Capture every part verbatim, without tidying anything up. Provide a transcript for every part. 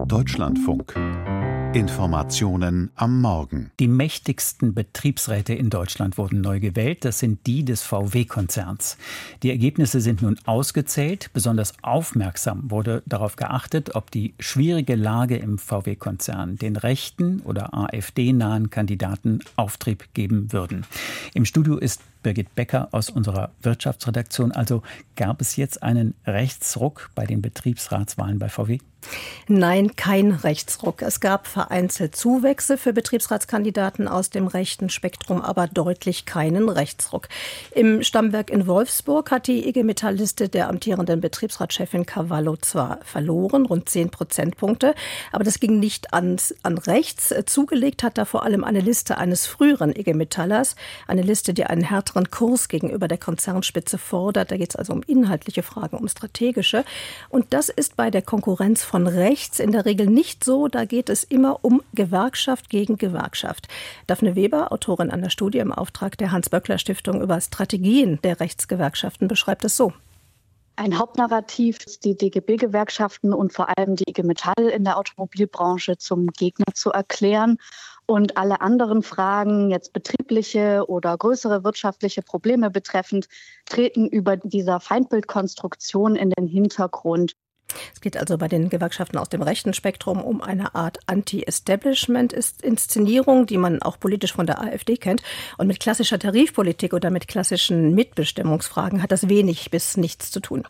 Deutschlandfunk. Informationen am Morgen. Die mächtigsten Betriebsräte in Deutschland wurden neu gewählt. Das sind die des V W-Konzerns. Die Ergebnisse sind nun ausgezählt. Besonders aufmerksam wurde darauf geachtet, ob die schwierige Lage im V W-Konzern den rechten oder AfD-nahen Kandidaten Auftrieb geben würden. Im Studio ist Birgit Becker aus unserer Wirtschaftsredaktion. Also gab es jetzt einen Rechtsruck bei den Betriebsratswahlen bei V W? Nein, kein Rechtsruck. Es gab vereinzelt Zuwächse für Betriebsratskandidaten aus dem rechten Spektrum, aber deutlich keinen Rechtsruck. Im Stammwerk in Wolfsburg hat die I G Metall-Liste der amtierenden Betriebsratschefin Cavallo zwar verloren, rund zehn Prozentpunkte, aber das ging nicht ans, an rechts. Zugelegt hat da vor allem eine Liste eines früheren I G Metallers, eine Liste, die einen härteren Kurs gegenüber der Konzernspitze fordert. Da geht es also um inhaltliche Fragen, um strategische. Und das ist bei der Konkurrenz von Von rechts in der Regel nicht so. Da geht es immer um Gewerkschaft gegen Gewerkschaft. Daphne Weber, Autorin an der Studie im Auftrag der Hans-Böckler-Stiftung über Strategien der Rechtsgewerkschaften, beschreibt es so. Ein Hauptnarrativ ist, die D G B-Gewerkschaften und vor allem die I G Metall in der Automobilbranche zum Gegner zu erklären. Und alle anderen Fragen, jetzt betriebliche oder größere wirtschaftliche Probleme betreffend, treten über dieser Feindbildkonstruktion in den Hintergrund. Es geht also bei den Gewerkschaften aus dem rechten Spektrum um eine Art Anti-Establishment-Inszenierung, die man auch politisch von der AfD kennt. Und mit klassischer Tarifpolitik oder mit klassischen Mitbestimmungsfragen hat das wenig bis nichts zu tun.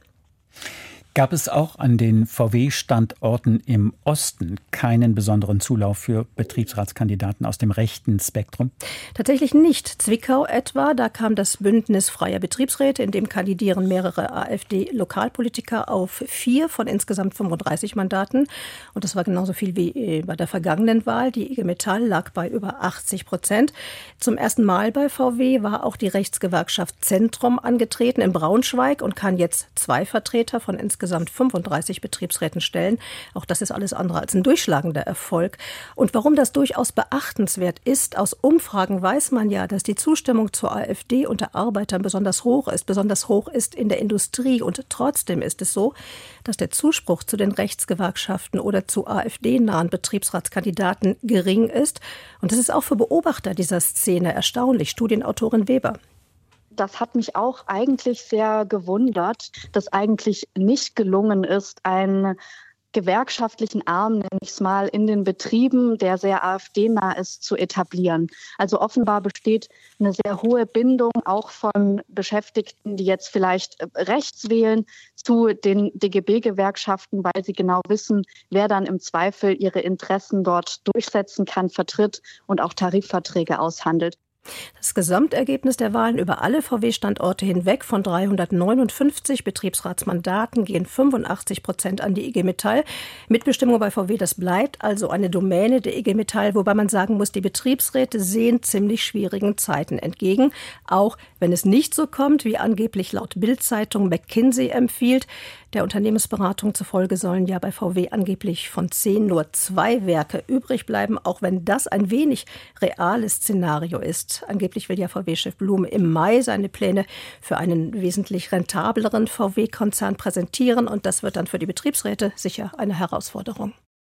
Gab es auch an den V W-Standorten im Osten keinen besonderen Zulauf für Betriebsratskandidaten aus dem rechten Spektrum? Tatsächlich nicht. Zwickau etwa, da kam das Bündnis Freier Betriebsräte, in dem kandidieren mehrere AfD-Lokalpolitiker auf vier von insgesamt fünfunddreißig Mandaten. Und das war genauso viel wie bei der vergangenen Wahl. Die I G Metall lag bei über achtzig Prozent. Zum ersten Mal bei V W war auch die Rechtsgewerkschaft Zentrum angetreten in Braunschweig und kann jetzt zwei Vertreter von insgesamt insgesamt fünfunddreißig Betriebsräten stellen. Auch das ist alles andere als ein durchschlagender Erfolg. Und warum das durchaus beachtenswert ist, aus Umfragen weiß man ja, dass die Zustimmung zur AfD unter Arbeitern besonders hoch ist, besonders hoch ist in der Industrie. Und trotzdem ist es so, dass der Zuspruch zu den Rechtsgewerkschaften oder zu AfD-nahen Betriebsratskandidaten gering ist. Und das ist auch für Beobachter dieser Szene erstaunlich. Studienautorin Weber. Das hat mich auch eigentlich sehr gewundert, dass eigentlich nicht gelungen ist, einen gewerkschaftlichen Arm, nenne ich es mal, in den Betrieben, der sehr AfD-nah ist, zu etablieren. Also offenbar besteht eine sehr hohe Bindung auch von Beschäftigten, die jetzt vielleicht rechts wählen, zu den D G B-Gewerkschaften, weil sie genau wissen, wer dann im Zweifel ihre Interessen dort durchsetzen kann, vertritt und auch Tarifverträge aushandelt. Das Gesamtergebnis der Wahlen über alle V W-Standorte hinweg von dreihundertneunundfünfzig Betriebsratsmandaten gehen fünfundachtzig Prozent an die I G Metall. Mitbestimmung bei V W, das bleibt also eine Domäne der I G Metall, wobei man sagen muss, die Betriebsräte sehen ziemlich schwierigen Zeiten entgegen. Auch wenn es nicht so kommt, wie angeblich laut Bild-Zeitung McKinsey empfiehlt. Der Unternehmensberatung zufolge sollen ja bei V W angeblich von zehn nur zwei Werke übrig bleiben, auch wenn das ein wenig reales Szenario ist. Angeblich will ja V W-Chef Blume im Mai seine Pläne für einen wesentlich rentableren V W-Konzern präsentieren und das wird dann für die Betriebsräte sicher eine Herausforderung.